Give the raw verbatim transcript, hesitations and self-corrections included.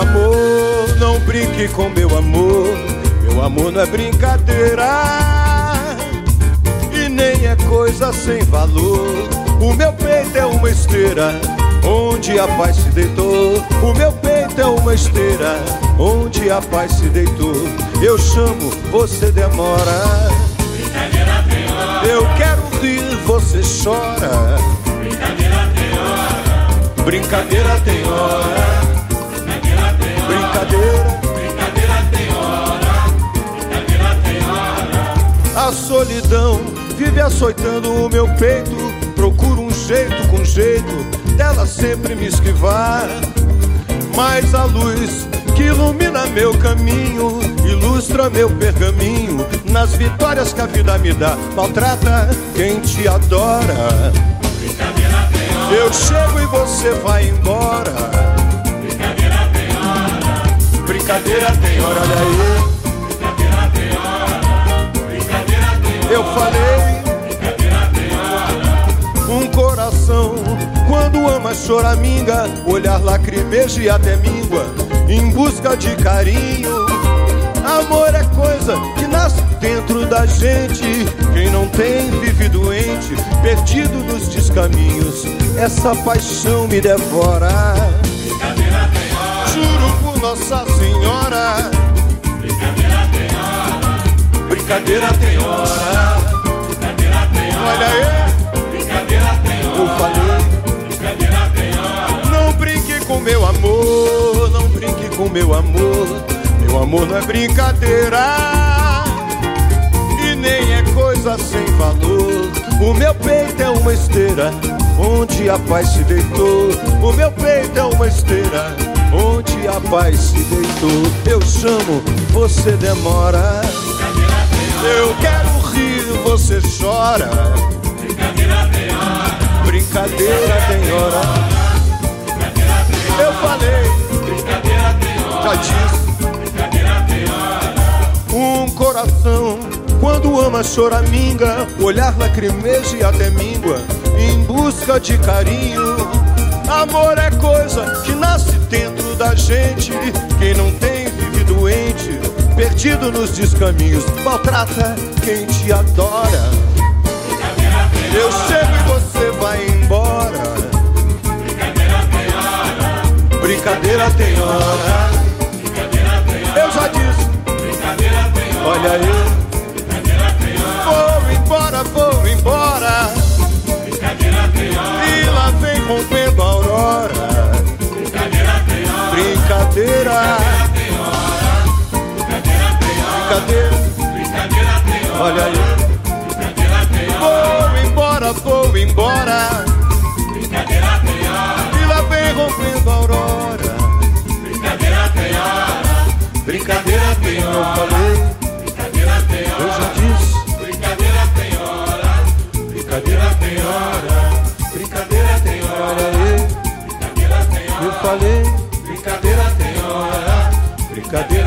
amor, não brinque com meu amor. Meu amor não é brincadeira e nem é coisa sem valor. O meu peito é uma esteira onde a paz se deitou. O meu peito é uma esteira onde a paz se deitou. Eu chamo, você demora. Brincadeira tem hora. Eu quero rir, você chora. Brincadeira tem hora. Brincadeira tem hora. Brincadeira tem hora. Brincadeira. Brincadeira tem hora. Brincadeira tem hora. A solidão vive açoitando o meu peito. Procuro um jeito com jeito dela sempre me esquivar. Mas a luz que ilumina meu caminho ilustra meu pergaminho. Nas vitórias que a vida me dá, maltrata quem te adora. Brincadeira tem hora. Eu chego e você vai embora. Brincadeira tem hora. Brincadeira tem hora, olha aí. Brincadeira tem hora. Brincadeira tem hora. Eu falei. Brincadeira tem hora. Um coração, quando ama, choraminga. Olhar lacrimeja e até míngua em busca de carinho. Amor é coisa que nasce dentro da gente. Quem não tem vive doente, perdido nos descaminhos. Essa paixão me devora. Brincadeira tem hora. Juro por Nossa Senhora. Brincadeira tem hora. Brincadeira tem hora. Brincadeira tem hora. Olha aí. Brincadeira tem hora. Eu falei. Brincadeira tem hora. Não brinque com meu amor, não brinque com meu amor. Meu amor não é brincadeira e nem é coisa sem valor. O meu peito é uma esteira onde a paz se deitou. O meu peito é uma esteira onde a paz se deitou. Eu chamo, você demora. Eu quero rir, você chora. Brincadeira tem hora. Brincadeira tem hora. Eu falei. Brincadeira tem hora. Já disse. Brincadeira tem hora. Um coração, quando ama, choraminga. Olhar lacrimeja e até míngua em busca de carinho. Amor é coisa que nasce dentro da gente. Quem não tem vive doente, perdido nos descaminhos. Maltrata quem te adora. Eu chego e você vai embora. Brincadeira tem hora. Brincadeira tem hora. Brincadeira tem hora. Eu já disse. Brincadeira tem hora. Olha aí. Brincadeira tem hora. Vou embora, vou embora. Brincadeira tem hora. E lá vem rompendo a aurora. Brincadeira tem hora. Brincadeira. Tem hora. Brincadeira tem hora. Brincadeira. Brincadeira tem hora. Olha aí. Brincadeira tem hora. Vou embora, vou embora. Brincadeira tem hora. E lá vem rompendo a aurora. Brincadeira tem hora. Brincadeira tem hora. Eu falei. Brincadeira tem hora. Eu já disse. Brincadeira tem hora. Brincadeira tem hora. Brincadeira tem hora. Olha aí. Brincadeira tem hora. Eu falei. Brincadeira tem hora. Brincadeira.